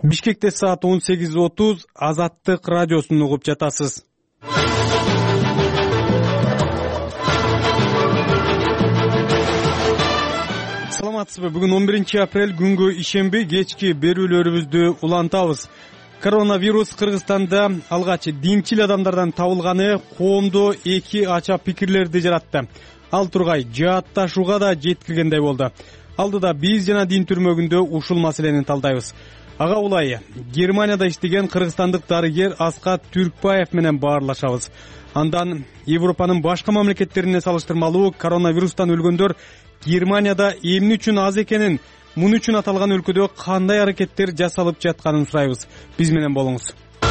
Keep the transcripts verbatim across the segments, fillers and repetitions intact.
Бишкекте саат он сегиз отуз Азаттык радиосун угуп жатасыз. Саламатсызбы? Бүгүн он биринчи апрель күнгө ишемби кечки берүүлөрүбүздү улантабыз. Коронавирус Кыргызстанда алгач динчил адамдардан табылганы коомдо эки ача пикирлерди жаратты. Ал тургай жаатташууга да жеткиргендей болду. Алдыда биз жана дин түрмөгүндө ушул маселени талдайбыз. Ага улай Германияда иштеген кыргызстандык дарыгер Аскат Түркбаев менен баарлашабыз. Андан Европанын башка мамлекеттерине салыштырмалуу коронавирустан өлгөндөр Германияда эмне үчүн аз экенин, муну үчүн аталган өлкөдө кандай аракеттер жасалып жатканын сурайбыз. Биз менен болуңуз.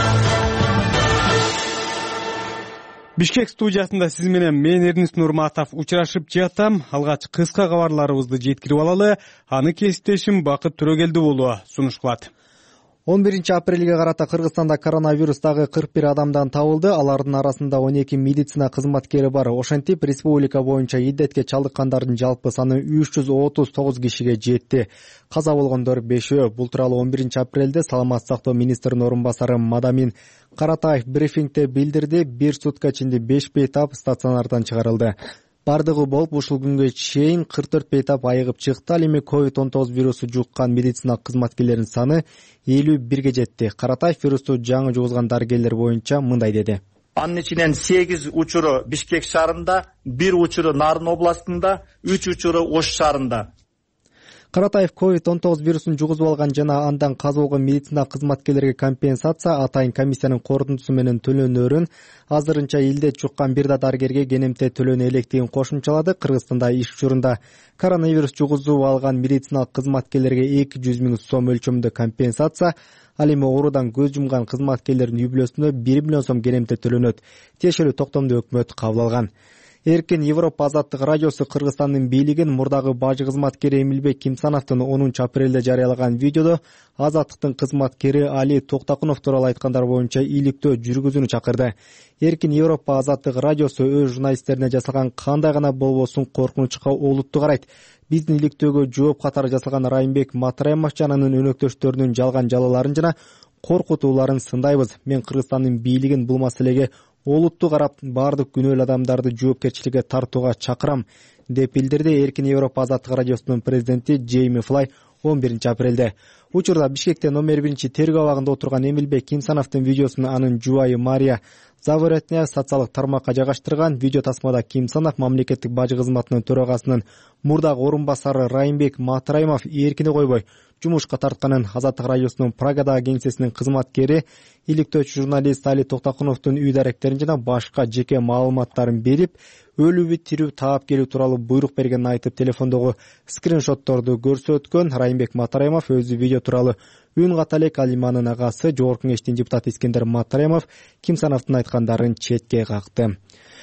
Бишкек студиясында сиз менен мен Эрнис Нурматов учурашып жатам. Алгач кыска кабарларыбызды жеткирип алалы. Аны кесиптешим Бакыт Төрөгелди уулу сунуш кылат. он биринчи апрелге карата Кыргызстанда коронавирус дагы кырк бир адамдан табылды. Алардын арасында он эки медицина кызматкери бар. Ошентип, республика боюнча иддетке чалдыккандардын жалпы саны үч жүз отуз тогуз кишиге жетти. Каза болгондор бешөө. Бул тууралуу он биринчи апрелде Саламаттык сактоо министринин орун басары Мадамин Каратаев брифингде билдирди. Бир сутка ичинде беш бейтап стационардан чыгарылды. Бардыгы болуп ушул күнгө чейин кырк төрт бейтап айыгып чыкты. Ал эми ковид он тогуз вирусу жуккан медицина кызматкерлеринин саны элүү бирге жетти. Каратаев вирусту жаңы жугузган дарыгерлер боюнча мындай деди. Анын ичинен сегиз учуру Бишкек шаарында, бир учуру Нарын областында, үч учуру Ош шаарында. Каратаев ковид он тогуз вирусун жугузуп алган жана андан каза болгон медицина кызматкерлерге компенсация атайын комиссиянын корутундусу менен төлөнөрүн, азырынча илдет жуккан бир да дарыгерге кенемте төлөнө электигин кошумчалады. Кыргызстанда иш учурунда коронавирус жугузуп алган медицина кызматкерлерге эки жүз миң сом өлчөмүндө компенсация, ал эми оорудан көз жумган кызматкерлердин үй бүлөсүнө бир миллион сом кенемте төлөнөт. Тиешелүү токтомду өкмөт кабыл алган. Эркин Европа Азаттык радиосу Кыргызстандын бийлигин мурдагы бажы кызматкери Эмилбек Кимсановдун онунчу апрелде жарыялаган видеодо Азаттыктын кызматкери Али Токтакунов тууралуу айткандар боюнча иликтөө жүргүзүүнү чакырды. Эркин Европа Азаттык радиосу өз журналисттерине жасалган кандай гана болбосун коркунучка олуттуу карайт. Биздин иликтөөгө жооп катары жасалган Райымбек Матраимов жана анын өнөктөштөрүнүн жалган жалаларын жана коркутууларын сындайбыз. Мен Кыргызстандын бийлигин бул маселеге олуттуу карап, бардык күнөөлүү адамдарды жоопкерчиликке тартууга чакырам, деп билдирди Эркин Европа Азаттык радиосунун президенти Джейми Флай он биринчи апрелде. Учурда Бишкекте номер биринчи тергөө абагында отурган Эмилбек Кимсановдун видеосун анын жубайы Мария Заворотня социалдык тармакка жайгаштырган. Видео тасмада Кимсанов мамлекеттик бажы кызматынын төрагасынын мурдагы орун басары Райымбек Матраимов эркине койбой жумушка тартканын, Азаттык радиосунун Прагадагы кеңсесинин кызматкери иликтөөчү журналист Али Токтакуновдун үй даректерин жана башка жеке маалыматтарын берип, өлүүбү тирүү таап келүү тууралуу буйрук бергенин айтып, телефондогу скриншотторду көрсөткөн. Райымбек Матраимов өзү видео тууралуу үн ката элек. Ал эми анын агасы Жогорку Кеңештин депутаты Искендер Матраимов Кимсановдун айткандарын четке какты.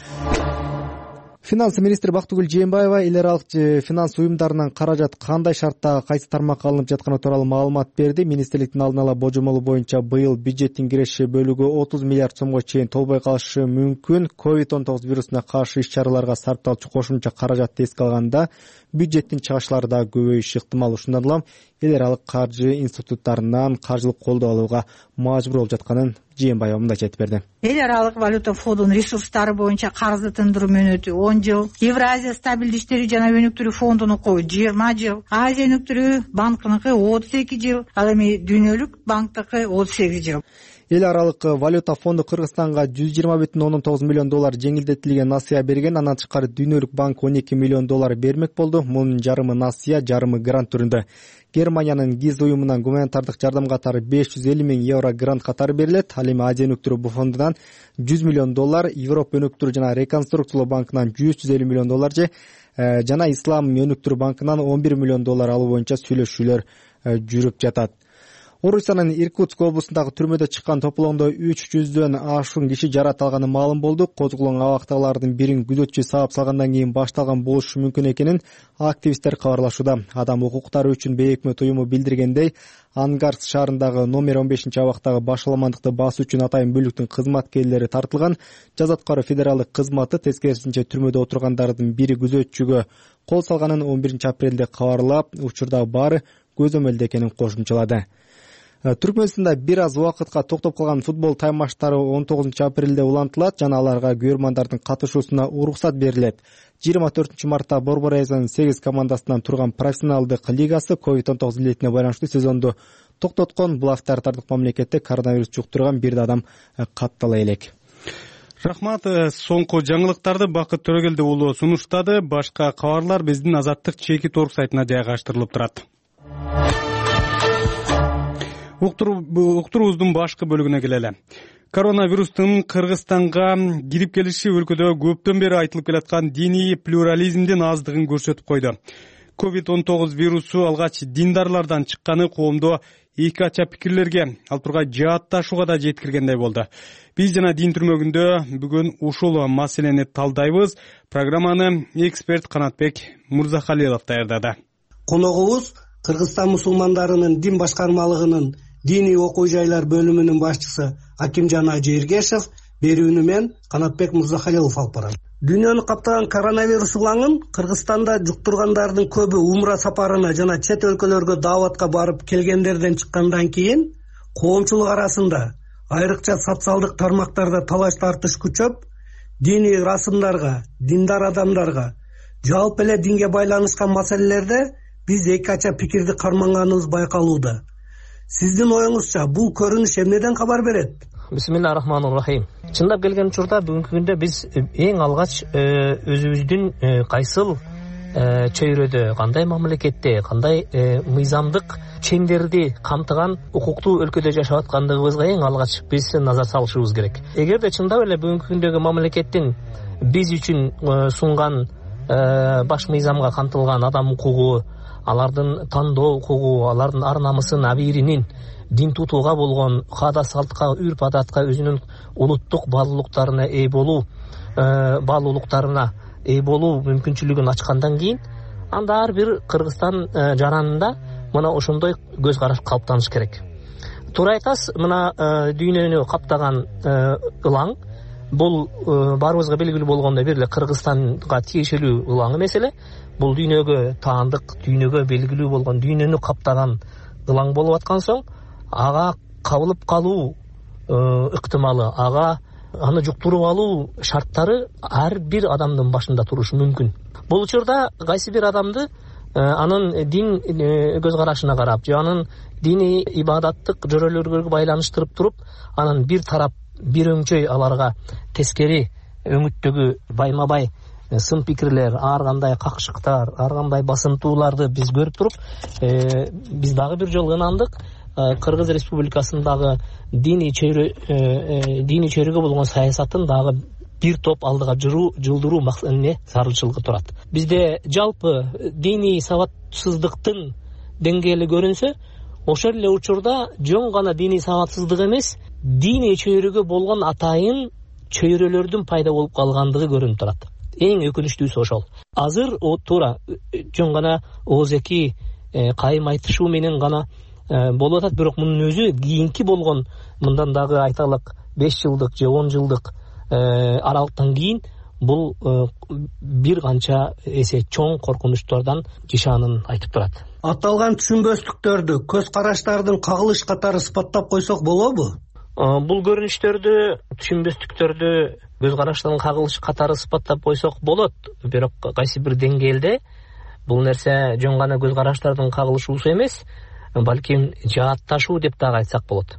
Финанс министри Бактыгүл Жээнбаева эл аралык финанс уюмдарынан каражат кандай шартта кайсы тармакка алынып жатканы тууралуу маалымат берди. Министрликтин алдын ала божомолу боюнча быйыл бюджеттин киреше бөлүгү отуз миллиард сомго чейин толбой калышы мүмкүн. ковид он тогуз вирусуна каршы иш-чараларга сарпталчу кошумча каражатты эске алганда бюджеттин чыгышлары да көбөйүшү ыктымал. Ушундан улам эл аралык каржы институттарынан каржылык колдоо алууга мажбур болуп жатканын Жээнбаева мындай айтып берди. Эл аралык валюта фондунун ресурстары боюнча карызды тындыруу мөөнөтү он жыл, Евразия стабилдүү иштери жана өнүктүрүү фондунуку жыйырма жыл, Азия өнүктүрүү банкыныкы отуз эки жыл, ал эми дүйнөлүк банктыкы отуз сегиз жыл. Эл аралык валюта фонду Кыргызстанга жүз жыйырма бүтүн ондон тогуз миллион доллар жеңилдетилген насыя берген. Андан тышкары дүйнөлүк банк он эки миллион доллар бермек болду. Мунун жарымы насыя, жарымы грант түрүндө. Германиянын ГИЗ уюмунан гуманитардык жардам катары беш жүз элүү миң евро грант катары берилет. Ал эми Азия өнүктүрүү фондунан жүз миллион доллар, Европа өнүктүрүү жана реконструкциялоо банкынан жүз жүз элүү миллион доллар же жана Ислам өнүктүрүү банкынан он бир миллион доллар алуу боюнча сүйлөшүүлөр жүрүп жатат. Орусиянын Иркутск облусундагы түрмөдө чыккан тополоңдо үч жүздөн ашуун киши жарат алганы маалым болду. Козголоң абактагылардын бирин күзөтчү саап салгандан кийин башталган болушу мүмкүн экенин активисттер кабарлашууда. Адам укуктары үчүн бейөкмөт уюму билдиргендей, Ангарск шаарындагы номер он бешинчи абактагы башаламандыкты басуу үчүн атайын бөлүктүн кызматкерлери тартылган. Жаза аткаруу федералдык кызматы тескерисинче түрмөдө отургандардын бири күзөтчүгө кол салганын он биринчи апрелде кабарлап, учурда баары көзөмөлдө экенин кошумчалады. Түркмөнстанда бир аз убакытка токтоп калган футбол таймаштары он тогузунчу апрелде улантылат жана аларга көрөрмандардын катышуусуна уруксат берилет. жыйырма төртүнчү мартта Борбор Азиянын сегиз командасынан турган профессионалдык лигасы ковид он тогуз илетине байланыштуу сезонду токтоткон. Бул автортардык мамлекетте коронавирус жуктурган бир да адам каттала элек. Рахмат. Соңку жаңылыктарды Бакыт Төрөгелди уулу сунуштады. Башка кабарлар биздин Азаттык чекит орг сайтына жайгаштырылып турат. Уктуруубуздун башкы бөлүгүнө келели. Коронавирустун Кыргызстанга кирип келиши өлкөдө көптөн бери айтылып келаткан диний плюрализмдин аздыгын көрсөтүп койду. ковид он тогуз вирусу алгач диндарлардан чыкканы коомдо эки ача пикирлерге, ал тургай жаатташууга да жеткиргендей болду. Биз жана дин түрмөгүндө бүгүн ушул маселени талдайбыз. Программаны эксперт Канатбек Мурзахалилов даярдады. Коногубуз Кыргызстан мусулмандарынын дин башкармалыгынын диний окуу жайлар бөлүмүнүн башчысы Акимжан Ажыергешев, берүүнү мен Канатбек Мурзахалилов алып барат. Дүйнөнү каптаган коронавирус улаңын Кыргызстанда жуктургандардын көбү умра сапарына жана чет өлкөлөргө дааватка барып келгендерден чыккандан кийин коомчулук арасында, айрыкча социалдык тармактарда талаш тартыш күчөп, диний расымдарга, диндар адамдарга, жалпы эле динге байланышкан маселелерде биз эки ача пикирди карманганыбыз байкалууда. Сиздин оюңузча бул көрүнүш эмнеден кабар берет? Бисмиллахиррахманиррахим. Чындап келген учурда бүгүнкү күндө биз эң алгач өзүбүздүн кайсыл чөйрөдө, кандай мамлекетте, кандай мыйзамдык чеңдерди камтыган укуктуу өлкөдө жашап аткандыгыбызга эң алгач биз назар салышыбыз керек. Эгерде чындап эле бүгүнкү күндөгү мамлекеттин биз үчүн сунган баш мыйзамга камтылган адам укугу, алардын тандоо укугу, алардын ар намысын, абийиринин дин тутууга болгон каада салтка, үрп адатка, өзүнүн улуттук баалуулуктарына ээ болуу, баалуулуктарына ээ болуу мүмкүнчүлүгүн ачкандан кийин, анда ар бир Кыргызстан жаранында мына ошондой көз караш калыптаныш керек. Туура айтасыз, мына дүйнөнү каптаган ылаң бул баарыбызга белгилүү болгондой бир эле Кыргызстанга тиешелүү ылаң эмес эле. Бул дүйнөгө таандык, дүйнөгө белгилүү болгон, дүйнөнү каптаган ылаң болуп аткан соң, ага кабылып калуу ыктымалы, ага аны жуктуруп алуу шарттары ар бир адамдын башында турушу мүмкүн. Бул учурда кайсы бир адамды анын дин көз карашына карап, же анын диний ибадаттык жөрөлөргө байланыштырып туруп, анын бир тарап, бир өңчөй аларга тескери өңүттөгү байма-бай сын пикирлер, ар кандай какшыктар, ар кандай басынтууларды биз көрүп туруп, биз дагы бир жолу ынандык Кыргыз Республикасындагы диний чөйрө диний чөйрөгө болгон саясатын дагы бир топ алдыга жылдыруу максатына зарылчылыгы турат. Бизде жалпы диний сабатсыздыктын деңгээли көрүнсө, ошол эле учурда жөн гана диний сабатсыздык эмес, диний чөйрөгө болгон атайын чөйрөлөрдүн пайда болуп калгандыгы көрүнүп турат. Эң өкүнүчтүүсү ошол. Азыр о туура жөн гана ооз-эки кайым айтышуу менен гана болуп атат, бирок мунун өзү кийинки болгон, мындан дагы айталык беш жылдык же он жылдык аралыктан кийин бул бир канча эсе чоң коркунучтордон жишанын айтып турат. Аталган түшүнбөстүктөрдү, көз караштардын кагылыш катары сыпаттап койсок болобу? Бул көрүнүштөрдү, түшүнбөстүктөрдү көз караштардын кагылыш катары сыпаттап койсок болот, бирок кайсы бир деңгээлде бул нерсе жөн гана көз караштардын кагылышуусу эмес, балким жаатташуу деп дагы айтсак болот.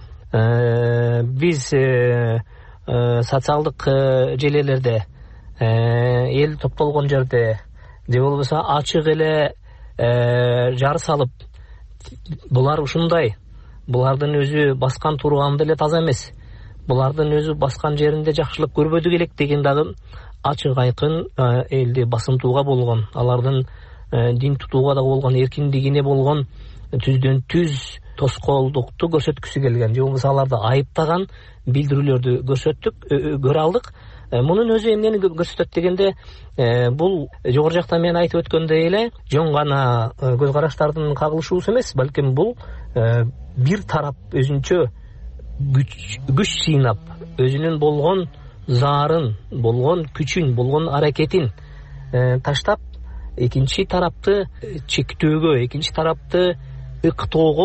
Биз социалдык желелерде, эл топтолгон жерде, же болбосо ачык эле жар салып, булар ушундай, булардын өзү баскан турганды эле таза эмес, булардын өзү баскан жеринде жакшылык көрбөдүк элек деген дагы ачык айкын элди басымтууга болгон, алардын дин тутууга да болгон эркиндигине болгон түздөн түз тоскоолдукту көрсөткүсү келген, же болбосо аларды айыптаган билдирүүлөрдү көрсөттүк, көрө алдык. Мунун өзү эмнени көрсөтөт дегенде, бул жогору жакта мен айтып өткөндөй эле жөн гана көз караштардын кагылышуусу эмес, балким бул бир тарап өзүнчө күч сыйнап, өзүнүн болгон заарын, болгон күчүн, болгон аракетин таштап, экинчи тарапты чектөөгө, экинчи тарапты ыктоого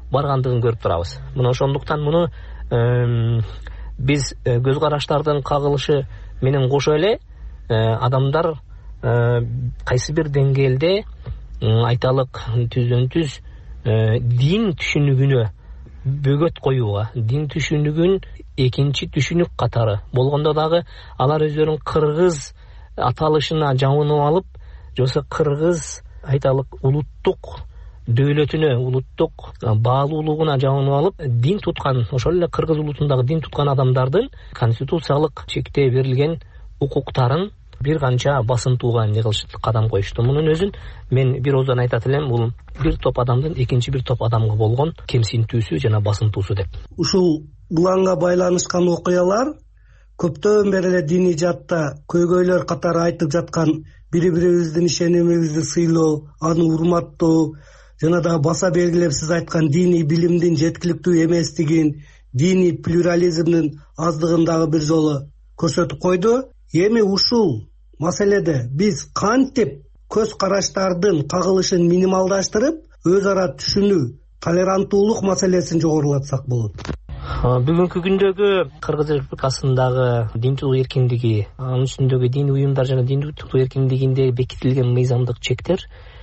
баргандыгын көрүп турабыз. Мына ошондуктан муну биз көз караштардын кагылышы менен кошо эле адамдар кайсы бир деңгээлде айталык түздөн түз дин түшүнүгүнө бөгөт коюуга, дин түшүнүгүн экинчи түшүнүк катары болгондо дагы алар өздөрүнүн кыргыз аталышына жабынып алып, жоса кыргыз айталык улуттук дөөлөтүнө, улуттук баалуулугуна жабынып алып, дин туткан, ошол эле кыргыз улутундагы дин туткан адамдардын конституциялык чектөө берилген укуктарын бир канча басынтууга эмне кылышты, кадам коюшту. Мунун өзүн мен бир ооздон айтат элем, бул бир топ адамдын экинчи бир топ адамга болгон кемсинтүүсү жана басынтуусу деп. Ушул буланга байланышкан окуялар көптөн бери эле диний жаатта көйгөйлөр катары айтып жаткан бири-бирибиздин ишенимибизди сыйлоо, аны урматтоо жана да баса белгилеп сиз айткан диний билимдин жеткиликтүү эместигин, диний плюрализмдин аздыгын дагы бир жолу көрсөтүп койду. Эми ушул маселеде биз кантип көз караштардын кагылышын минималдаштырып, өз ара түшүнүү, толеранттуулук маселесин жогорулатсак болот? Бүгүнкү күндөгү Кыргыз Республикасындагы дин тутуу эркиндиги, анын үстүндөгү дин уюмдар жана дин тутуу эркиндигинде бекитилген мыйзамдык чектер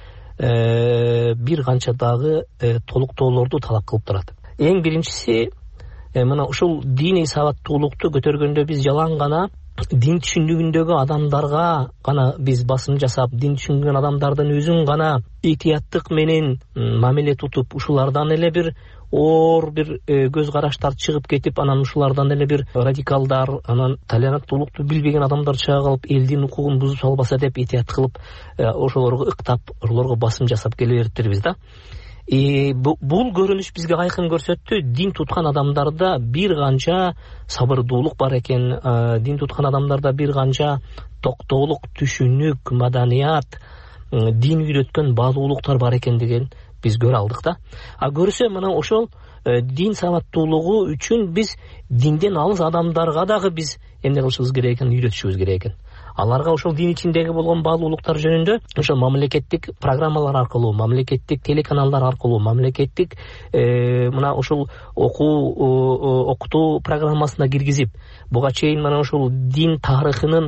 бир канча дагы толуктоолорду талап кылып турат. Эң биринчиси, мына ушул диний сабаттуулукту көтөргөндө биз жалаң гана дин түшүнүгүндөгү адамдарга гана биз басым жасап, дин түшүнгөн адамдардын өзүн гана этияттык менен мамиле тутуп, ушулардан эле бир оор бир көз караштар чыгып кетип, анан ушулардан эле бир радикалдар, анан толеранттуулукту билбеген адамдар чыга калып, элдин укугун бузуп албаса деп этият кылып, ошолорго ыктап, ошолорго басым жасап келе бериптербиз да. И бул көрүнүш бизге айкын көрсөттү, дин туткан адамдарда бир канча сабырдуулук бар экен, дин туткан адамдарда бир канча токтоолук, түшүнүк, маданият, дин үйрөткөн баалуулуктар бар экен деген биз көрө алдык да. А көрсө мына ошол дин сабаттуулугу үчүн биз динден алыс адамдарга дагы биз эмне кылышыбыз керек экен, үйрөтүшүбүз керек экен. Аларга ошол дин ичиндеги болгон баалуулуктар жөнүндө ошол мамлекеттик программалар аркылуу, мамлекеттик телеканалдар аркылуу, мамлекеттик мына ошол окуу окутуу программасына киргизип, буга чейин мына ошол дин тарыхынын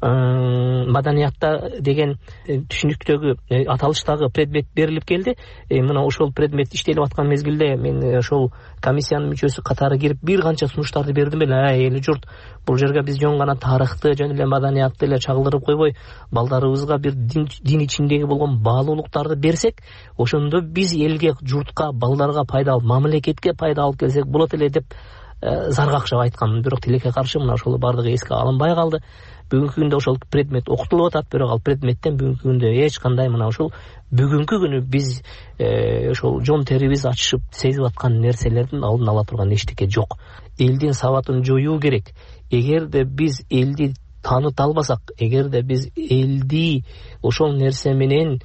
маданиятта деген түшүнүктөгү аталыштагы предмет берилип келди. Мына ошол предмет иштелип аткан мезгилде мен ошол комиссиянын мүчөсү катары кирип бир канча сунуштарды бердим эле. Эли журт, бул жерге биз жөн гана тарыхты, жөн эле маданиятты эле чагылдырып койбой, балдарыбызга бир дин, дин ичиндеги болгон баалуулуктарды берсек, ошондо биз элге, журтка, балдарга пайдалуу, мамлекетке пайда алып келсек болот эле деп зарга акчап айткан. Бирок тилекке каршы мына ошол бардыгы эске алынбай калды. Бүгүнкү күндө ошол предмет окутулуп атат, бирок ал предметтен бүгүнкү күндө эч кандай мына ошол бүгүнкү күнү биз ошол жон терибиз ачышып сезип аткан нерселердин алдын ала турган эчтеке жок. Элдин сабатын жоюу керек. Эгерде биз элди тааныта албасак, эгерде биз элди ошол нерсе менен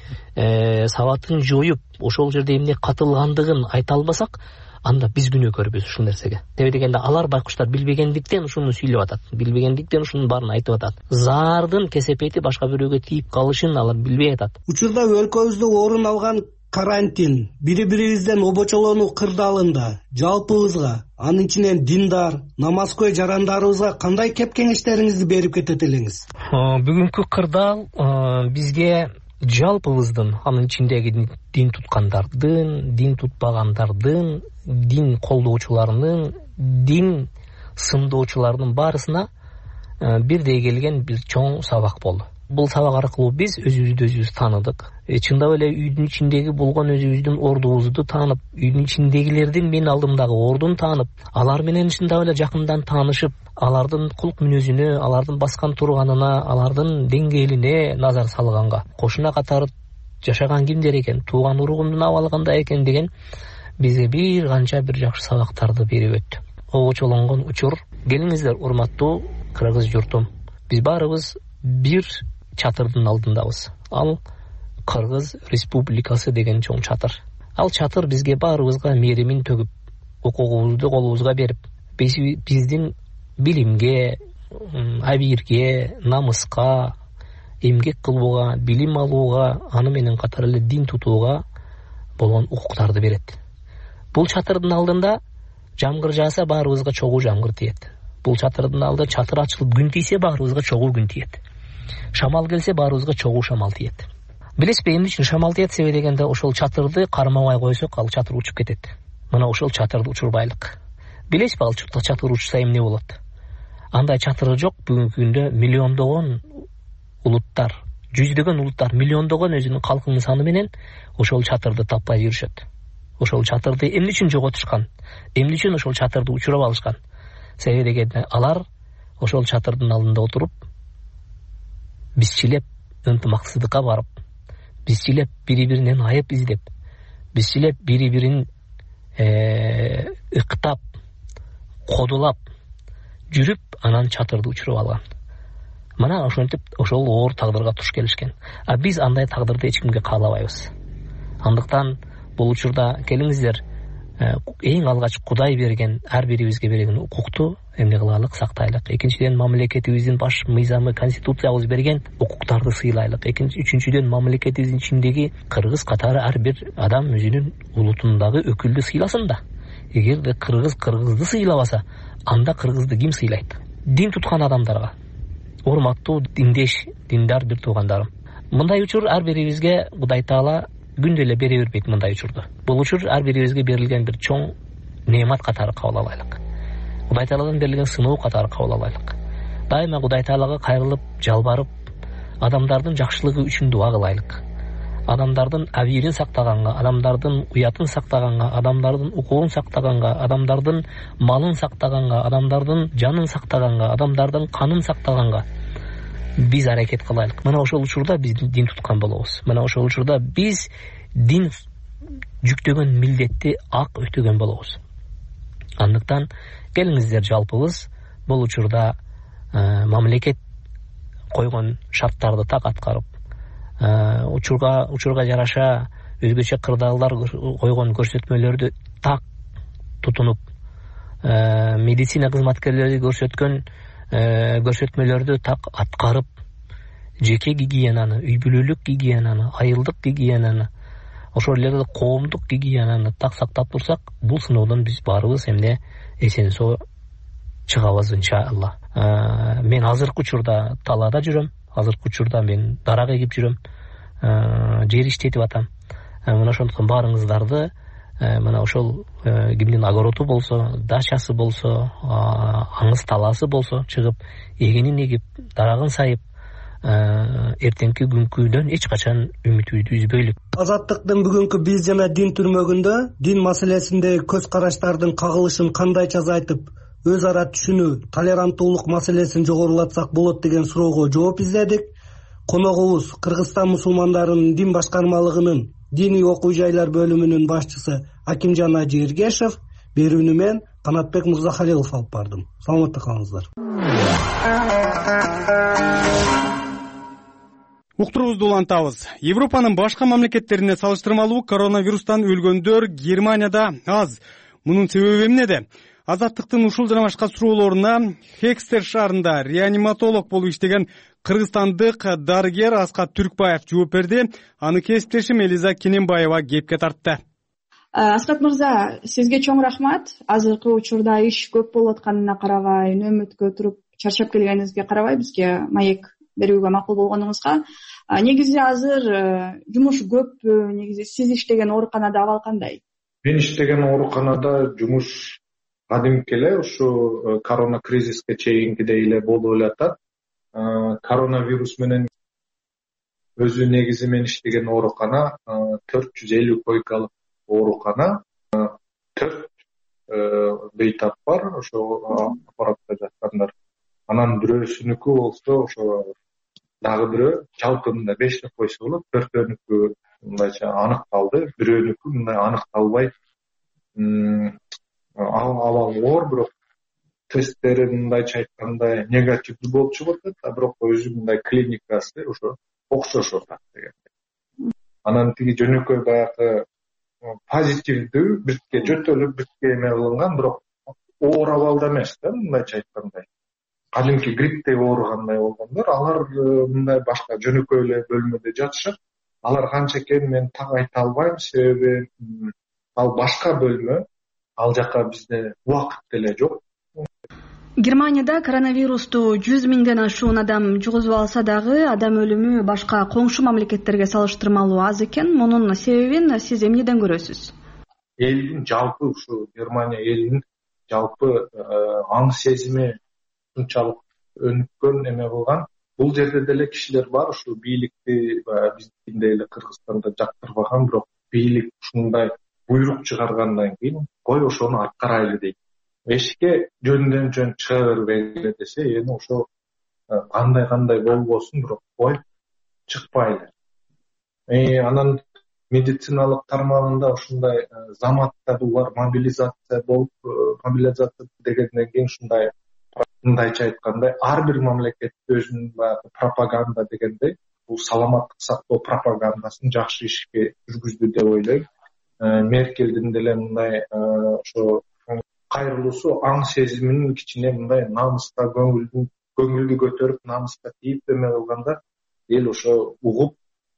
сабатын жоюп, ошол жерде эмне катылгандыгын айта албасак, анда биз күнөөкөрбүз ушул нерсеге. Себеби дегенде алар байкуштар билбегендиктен ушуну сүйлөп атат, билбегендиктен ушунун баарын айтып атат. Заардын кесепети башка бирөөгө тийип калышын алар билбей атат. Учурда өлкөбүздө орун алган карантин, бири-бирибизден обочолонуу кырдаалында жалпыбызга, анын ичинен диндар, намазкөй жарандарыбызга кандай кеп кеңештериңизди берип кетет элеңиз? Бүгүнкү кырдаал бизге жалпыбыздын, анын ичиндеги дин туткандардын, дин тутпагандардын, дин колдоочуларынын, дин сындоочуларынын баарысына бирдей келген бир чоң сабак болду. Бул сабак аркылуу биз өзүбүздү өзүбүз тааныдык. Чындап эле үйдүн ичиндеги болгон өзүбүздүн ордубузду таанып, үйдүн ичиндегилердин мен алдымдагы ордун таанып, алар менен чындап эле жакындан таанышып, алардын кулк мүнөзүнө, алардын баскан турганына, алардын деңгээлине назар салганга, кошуна катары жашаган кимдер экен, тууган уругумдун абалы кандай экен деген бизге бир канча бир жакшы сабактарды берип өттү. Обочолонгон учур. Келиңиздер, урматтуу кыргыз журтум. Биз баарыбыз бир чатырдын алдындабыз. Ал Кыргыз Республикасы деген чоң чатыр. Ал чатыр бизге баарыбызга мээримин төгүп, укугубузду колубузга берип, биздин билимге, абийирге, намыска, эмгек кылууга, билим алууга, аны менен катар эле дин тутууга болгон укуктарды берет. Бул чатырдын алдында жамгыр жааса баарыбызга чогуу жамгыр тиет. Бул чатырдын алдында чатыр ачылып күн тийсе баарыбызга чогуу күн тиет. Шамал келсе баарыбызга чогуу шамал тиет. Билесизби эмне үчүн шамал тиет себеби дегенде ошол чатырды кармабай койсок ал чатыр учуп кетет. Мына ошол чатырды учурбайлык. Билесизби ал чатыр учса эмне болот? Андай чатыры жок. Бүгүнкү күндө миллиондогон улуттар, жүздөгөн улуттар, миллиондогон өзүнүн калкынын саны менен ошол чатырды таппай жүрүшөт. Ошол чатырды эмне үчүн жоготушкан? Эмне үчүн ошол чатырды учурап алышкан? Себеби дегенде алар ошол чатырдын алдында отуруп, бизчилеп ынтымаксыздыкка барып, бизчилеп бири-биринен айып издеп, бизчилеп бири-бирин ыктап, кодулап жүрүп, анан чатырды учуруп алган. Мына ошентип ошол оор тагдырга туш келишкен. А биз андай тагдырды эч кимге каалабайбыз. Андыктан бул учурда келиңиздер, эң алгач Кудай берген, ар бирибизге берген укукту эмне кылайлык, сактайлык. Экинчиден, мамлекетибиздин баш мыйзамы, конституциябыз берген укуктарды сыйлайлык. Экинчи, үчүнчүдөн, мамлекетибиздин ичиндеги кыргыз катары ар бир адам өзүнүн улутундагы өкүлдү сыйласын да. Эгерде кыргыз кыргызды сыйлабаса, анда кыргызды ким сыйлайт? Дин туткан адамдарга. Урматтуу диндеш, диндар бир туугандарым. Мындай учур ар бирибизге Кудай Таала күндө эле бере бербейт мындай учурду. Бул учур ар бирибизге берилген бир чоң неемат катары кабыл алайлык. Кудай Тааладан берилген сыноо катары кабыл алайлык. Дайыма Кудай Таалага кайрылып, жалбарып, адамдардын жакшылыгы үчүн дуа кылайлык. Адамдардын абийирин сактаганга, адамдардын уятын сактаганга, адамдардын укугун сактаганга, адамдардын малын сактаганга, адамдардын жанын сактаганга, адамдардын канын сактаганга биз аракет кылайлык. Мына ошол учурда биз дин туткан болобуз. Мына ошол учурда биз дин жүктөгөн милдетти ак өтөгөн болобуз. Андыктан келиңиздер жалпыбыз бул учурда мамлекет койгон шарттарды так аткарып, учурга учурга жараша өзгөчө кырдаалдар койгон көрсөтмөлөрдү так тутунуп, медицина кызматкерлери көрсөткөн көрсөтмөлөрдү так аткарып, жеке гигиенаны, үй бүлөлүк гигиенаны, айылдык гигиенаны, ошол эле коомдук гигиенаны так сактап турсак, бул сыноодон биз баарыбыз эмне эсен соо чыгабыз иншалла. Мен азыркы учурда талаада жүрөм. Азыркы учурда мен дарак эгип жүрөм. Жер иштетип атам. Мына ошондуктан баарыңыздарды мына ошол кимдин огороду болсо, дачасы болсо, аңыз талаасы болсо чыгып, эгенин эгип, дарагын сайып, эртеңки күнкүдөн эч качан үмүтүбүздү үзбөйлүк. Азаттыктын бүгүнкү биз жана дин түрмөгүндө дин маселесиндеги көз караштардын кагылышын кандайча азайтып, өз ара түшүнүү, толеранттуулук маселесин жогорулатсак болот деген суроого жооп издедик. Коногубуз Кыргызстан мусулмандарынын дин башкармалыгынын диний окуу жайлар бөлүмүнүн башчысы Акимжан Ажы Эргешев, берүүнү мен Канатбек Мырзахалилов алып бардым. Саламатта калыңыздар. Уктурубузду улантабыз. Европанын башка мамлекеттерине салыштырмалуу коронавирустан өлгөндөр Германияда аз. Мунун себеби эмнеде? Азаттыктын ушул жана башка суроолоруна Хекстер шаарында реаниматолог болуп иштеген кыргызстандык дарыгер Аскат Түркбаев жооп берди. Аны кесиптешим Элиза Кененбаева кепке тартты. Аскат мырза, сизге чоң рахмат. Азыркы учурда иш көп болуп атканына карабай, нөөмөткө туруп чарчап келгениңизге карабай, бизге маек берүүгө макул болгонуңузга. Негизи азыр жумуш көп, негизи сиз иштеген ооруканада абал кандай? Мен иштеген ооруканада жумуш кадимки эле ушу корона кризиске чейинкидей эле болуп эле атат. Коронавирус менен өзү негизи мен иштеген оорукана төрт жүз элүү койкалык оорукана, төрт бейтап бар, ошо аппаратта жаткандар. Анан бирөөсүнүкү болсо ошо дагы бирөө жалпы мындай беш деп койсо болот, төртөөнүкү мындайча аныкталды, бирөөнүкү мындай аныкталбай абал оор, бирок тесттери мындайча айтканда негативдүү болуп чыгып атат, бирок өзү мындай клиникасы ошо окшошот дегенде. Анан тиги жөнөкөй баягы позитивдүү биртке жөтөлүп биртке эме кылынган, бирок оор абалда эмес да, мындайча айтканда. Кадимки грипптей ооругандай болгондор, алар мындай башка жөнөкөй эле бөлмөдө жатышат. Алар канча экенин мен так айта албайм, себеби ал башка бөлмө, ал жака бизде убакыт деле жок. Германияда коронавирусту жүз миңден ашуун адам жугузуп алса дагы адам өлүмү башка коңшу мамлекеттерге салыштырмалуу аз экен. Мунун себебин сиз эмнеден көрөсүз? Элдин жалпы ушу Германия элинин жалпы аң сезими ушунчалык өнүккөн эме кылган. Бул жерде деле кишилер бар, ушу бийликти биздикиндей эле Кыргызстанда жактырбаган, бирок бийлик ушундай буйрук чыгаргандан кийин кой ошону аткарайлы дейт. Эшикке жөндөн жөн чыга бербейли десе, эми ошо кандай кандай болбосун, бирок кой чыкпайлы. Э анан медициналык тармагында ушундай заматта булар мобилизация болуп, мобилизация дегенден кийин ушундай мындайча айтканда ар бир мамлекет өзүнүн баягы пропаганда дегендей бул саламаттык сактоо пропагандасын жакшы ишке жүргүздү деп ойлойм. Меркелдин деле мындай ошо кайрылуусу аң сезиминин кичине мындай намыска көңүлдү көңүлдү көтөрүп, намыска тийип эме кылганда эл ошо угуп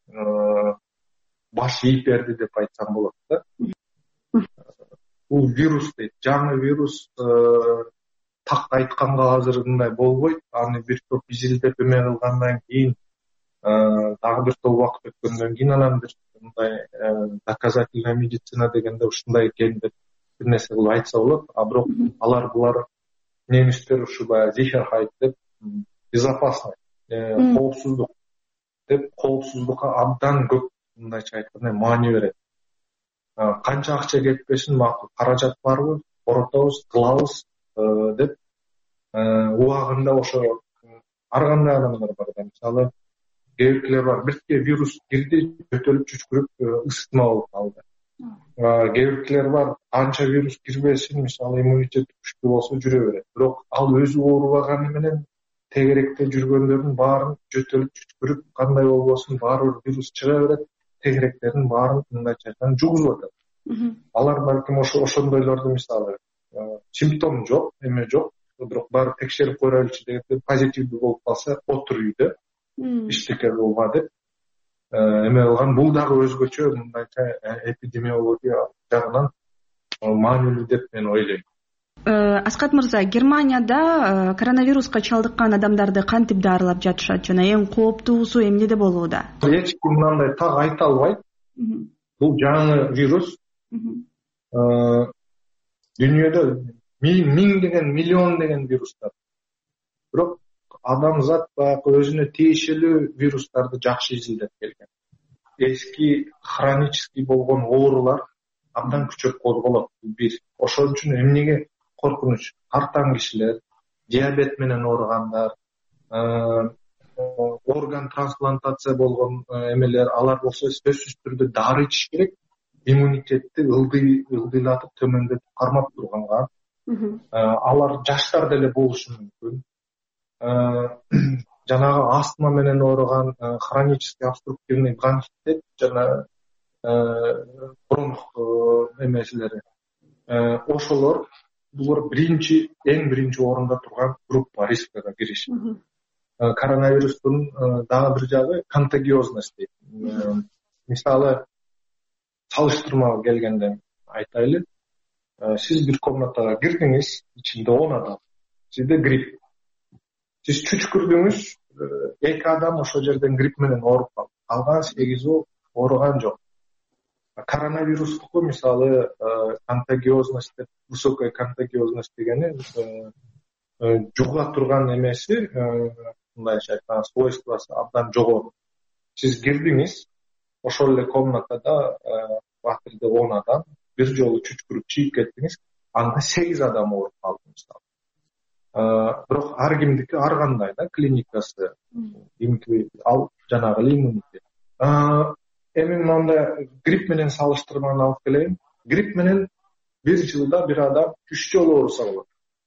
баш ийип берди деп айтсам болот да. Бул вирус дейт, жаңы вирус так айтканга азыр мындай болбойт. Аны бир топ изилдеп эме кылгандан кийин, дагы бир топ убакыт өткөндөн кийин анан бир мындай доказательная медицина дегенде ушундай экен деп бир нерсе кылып айтса болот. А бирок алар булар немистер ушу баягы Sicherheit деп безопасность, коопсуздук деп коопсуздукка абдан көп мындайча айтканда маани берет. Канча акча кетпесин, макул каражат барбы, оротобуз, кылабыз деп убагында ошо ар кандай адамдар бар да. Мисалы, кээ бирлер бар, бирке вирус кирди, жөтөлүп чүчкүрүп ысытма болуп калды. Кээ бирлер бар, канча вирус кирбесин, мисалы, иммунитет күчтүү болсо жүрө берет. Бирок ал өзү оорубаганы менен тегеректе жүргөндөрдүн баарын жөтөлүп чүчкүрүп, кандай болбосун баары бир вирус чыга берет, тегеректердин баарын мындайча айтканда жугузуп атат. Алар балким ошо ошондойлорду мисалы симптом жок, эме жок, бирок баары текшерип көрөлүчү дегенде позитивдүү болуп калса, отур үйдө, эчтеке болба деп эме кылган. Бул дагы өзгөчө мындайча эпидемиология жагынан маанилүү деп мен ойлойм. Аскат мырза, Германияда коронавируска чалдыккан адамдарды кантип даарылап жатышат жана эң кооптуусу эмнеде болууда? Эч ким мындай так айта албайт. Бул жаңы вирус. Дүйнөдө миң деген, миллион деген вирустар. Бирок адамзат баягы өзүнө тиешелүү вирустарды жакшы изилдеп келген. Эски хронический болгон оорулар абдан күчөп козголот. Бир ошон үчүн эмнеге коркунуч? Артан кишилер, диабет менен ооругандар, орган трансплантация болгон эмелер, алар болсо сөзсүз түрдө дары ичиш керек. Иммунитетти ылдый ылдыйлатып төмөндөтүп кармап турганга. Алар жаштар деле болушу мүмкүн. Жанагы астма менен ооруган хронический обструктивный бронхит жана бронх эмеселери. Ошолор булар биринчи, эң биринчи орунда турган группа, рискага киришет. Коронавирустун дагы бир жагы контагиозность дейт. Мисалы, салыштырмага келгенде айтайлы, сиз бир комнатага кирдиңиз, ичинде он адам, сизде грипп. Сиз чүчкүрдүңүз, эки адам ошол жерден грипп менен ооруп калды. Калган сегизи ооруган жок. Коронавирустуку мисалы контагиозность, высокая контагиозность дегени жуга турган эмеси, мындайча айтканда свойствосы абдан жогору. Сиз кирдиңиз, ошол эле комнатада батирде он адам, бир жолу чүчкүрүп чийип кеттиңиз, анда сегиз адам ооруп калды мисалы. Бирок ар кимдики ар кандай да клиникасы, кимки ал жанагы иммунитет. Эми мындай грипп менен салыштырманы алып келейин. Грипп менен бир жылда бир адам үч жолу ооруса болот.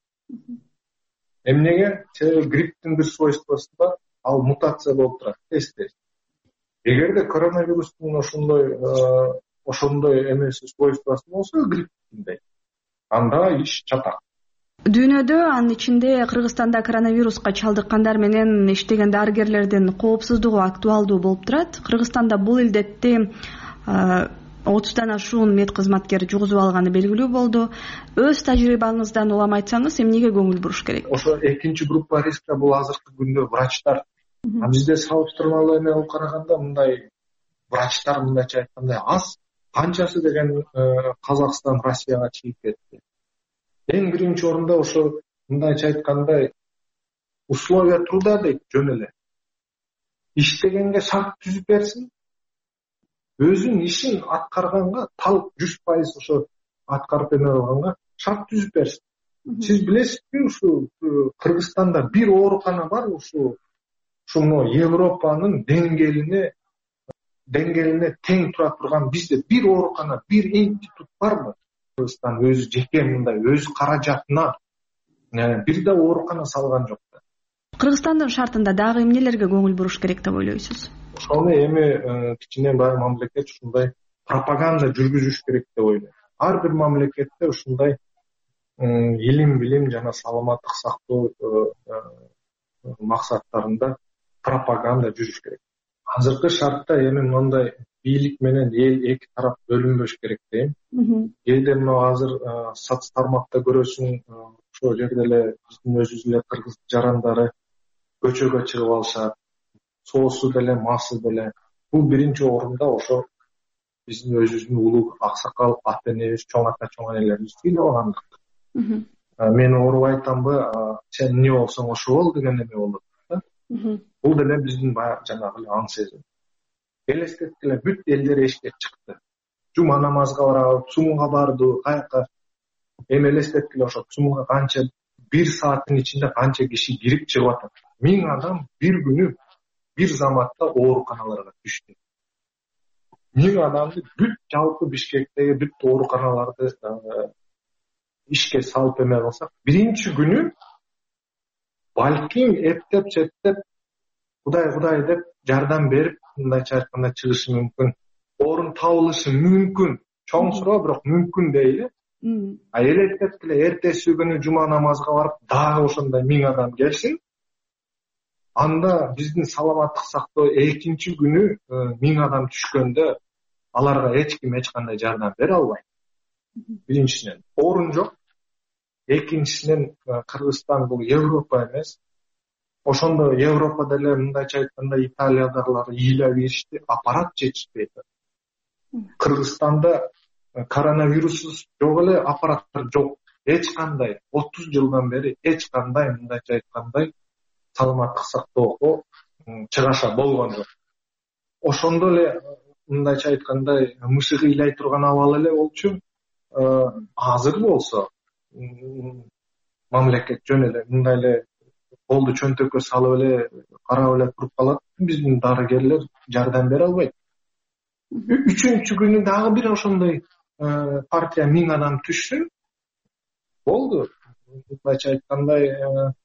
Эмнеге? Себеби грипптин бир свойствосу бар, ал мутация болуп турат, тез-тез. Эгерде коронавирустун ошондой ошондой эмеси свойствосы болсо, грипптиндей, анда иш чатак. Дүйнөдө, анын ичинде Кыргызстанда коронавируска чалдыккандар менен иштеген дарыгерлердин коопсуздугу актуалдуу болуп турат. Кыргызстанда бул илдетти отуздан ашуун мед кызматкер жугузуп алганы белгилүү болду. Өз тажрыйбаңыздан улам айтсаңыз, эмнеге көңүл буруш керек? Ошо экинчи группа рискте бул азыркы күндө врачтар. Бизде салыштырмалуу эме алып караганда мындай врачтар мындайча айтканда аз. Канчасы деген Казакстан Россияга чыгып кетти. Эң биринчи орунда ошо мындайча айтканда условия труда дейт, жөн эле. Иштегенге шарт түзүп берсин. Өзүнүн ишин аткарганга талып жүз пайыз ошо аткарып эме кылганга шарт түзүп берсин. Сиз билесизби, ушу Кыргызстанда бир оорукана бар, ушу ушуну Европанын деңгээлине деңгээлине тең тура турган бизде бир оорукана, бир институт барбы? Кыргызстан өзү жеке мындай өз каражатына бир да оорукана салган жок. Кыргызстандын шартында дагы эмнелерге көңүл буруш керек деп ойлойсуз? Ошону эми кичине бай мамлекет ушундай пропаганда жүргүзүш керек деп ойлойм. Ар бир мамлекетте ушундай илим билим жана саламаттык сактоо максаттарында пропаганда жүрүш керек. Азыркы шартта эми мындай бийлик менен эл эки тарап бөлүнбөш керек дейм. Кээде мына азыр соц тармакта көрөсүң, ошол жерде эле биздин өзүбүз эле кыргыз жарандары көчөгө чыгып алышат. Соосу деле, масы деле. Бул биринчи орунда ошо биздин өзүбүздүн улуу аксакал ата энебиз, чоң ата чоң энелерибиз ыйлабагандык. Мен ооруп айтамбы, сен эмне болсоң ошо бол деген эме болот. Бул деле биздин баягы жанагы эле аң сезим. Элестеткиле бүт элдер эшикке чыкты. Жума намазга барабы, цумга барды, каяка. Эми элестеткиле ошо цумга канча бир сааттын ичинде канча киши кирип чыгып атат. Миң адам бир күнү бир заматта ооруканаларга түштү. Миң адамды бүт жалпы Бишкектеги бүт ооруканаларды ишке салып эме кылсак, биринчи күнү балким эптеп четтеп Кудай Кудай деп жардам берип, мындайча айтканда чыгышы мүмкүн. Орун табылышы мүмкүн. Чоң суроо, бирок мүмкүн дейли. А элестеткиле эртеси күнү жума намазга барып, дагы ошондой миң адам келсин. Анда биздин саламаттык сактоо экинчи күнү миң адам түшкөндө аларга эч ким эч кандай жардам бере албайт. Биринчисинен орун жок. Экинчисинен Кыргызстан бул Европа эмес. Ошондо Европада деле мындайча айтканда Италиядагылар ыйлап ийишти, аппарат жетишпейт. Кыргызстанда коронавирус жок эле, аппараттар жок. Эч кандай отуз жылдан бери эч кандай мындайча айткандай саламаттык сактоого чыгаша болгон жок. Ошондо эле мындайча айткандай мышык ыйлай турган абал эле болчу. Азыр болсо мамлекет жөн эле мындай эле колду чөнтөккө салып эле карап эле туруп калат. Биздин дарыгерлер жардам бере албайт. Үчүнчү күнү дагы бир ошондой партия миң адам түшсүн. Болду. Мындайча айткандай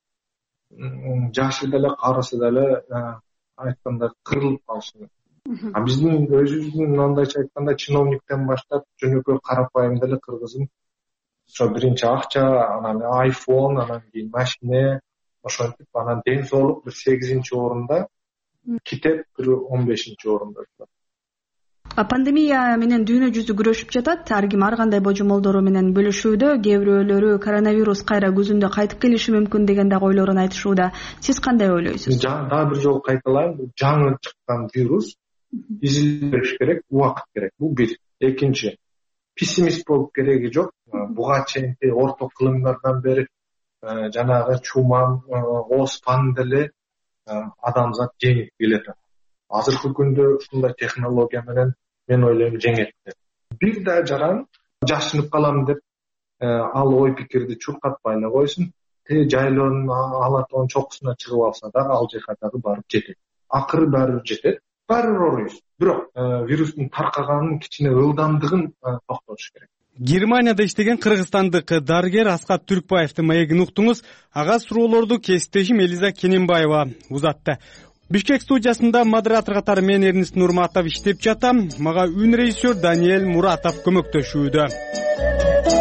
жашы деле карысы деле айтканда кырылып калышы. А биздин өзүбүздүн мындайча айтканда чиновниктен баштап жөнөкөй карапайым деле кыргызым ошо биринчи акча, анан айфон, анан кийин машине, ошентип анан ден соолук бир сегизинчи орунда, китеп бир он бешинчи орунда. Пандемия менен дүйнө жүзү күрөшүп жатат. Ар ким ар кандай божомолдору менен бөлүшүүдө. Кээ бирөөлөрү коронавирус кайра күзүндө кайтып келиши мүмкүн дегенде ойлорун айтышууда. Сиз кандай ойлойсуз? Дагы бир жолу кайталайм, бул жаңы чыккан вирус, изилдеш керек, убакыт керек. Бул бир. Экинчи, пессимист болуп кереги жок. Буга чейинки орто кылымдардан бери жанагы чуман, оспан деле адамзат жеңип келет. Азыркы күндө ушундай технология менен мен ойлойм жеңет. Бир да жаран жашынып калам деп ал ой пикирди чуркатпай эле койсун. Те жайлоонун алатоонун чокусуна чыгып алса дагы ал жака дагы барып жетет. Акыры баары жетет. Баары ооруйбуз. Бирок вирустун таркаганын кичине ылдамдыгын токтотуш керек. Германияда иштеген кыргызстандык дарыгер Аскат Түркбаевдин маегин уктуңуз. Ага суроолорду кесиптешим Элиза Кененбаева узатты. Бишкек студиясында модератор катары мен Эрнис Нурматов иштеп жатам. Мага үн режиссер Даниэль Муратов көмөктөшүүдө.